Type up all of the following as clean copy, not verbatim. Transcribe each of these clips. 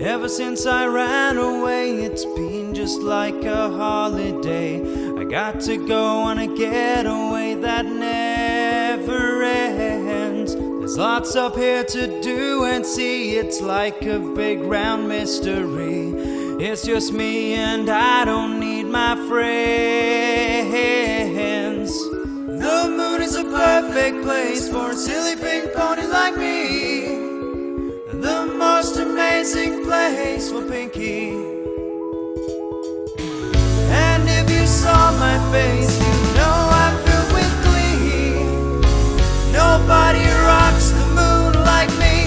Ever since I ran away, it's been just like a holiday. I got to go on a getaway that never ends. There's lots up here to do and see. It's like a big round mystery. It's just me and I don't need my friends. The moon is a perfect place for a silly pink pony like me. The most amazing place for Pinky. And if you saw my face, you know I'm filled with glee. Nobody rocks the moon like me.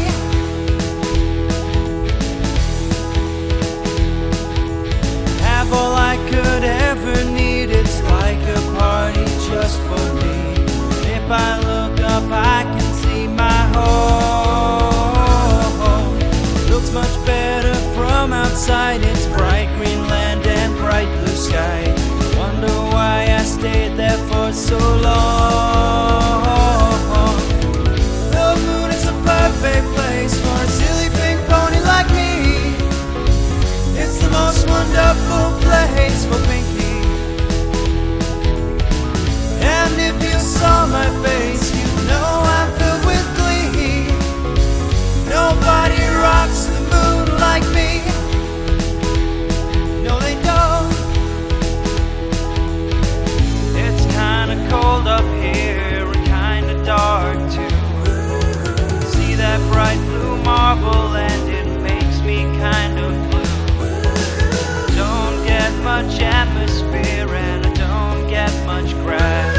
Have all I could ever need. It's like a party just for me. If I look up, I can see my home. Looks much better from outside. It's bright green land and bright blue sky. Wonder why I stayed there for so long. The moon is a perfect place for a silly pink pony like me. It's the most wonderful place for Pinky. And if you saw my face, you know I'm filled with glee. Nobody rocks the moon like me. No, they don't. It's kinda cold up here and kinda dark too. See that bright blue marble and it makes me kind of blue. Don't get much atmosphere and I don't get much grass.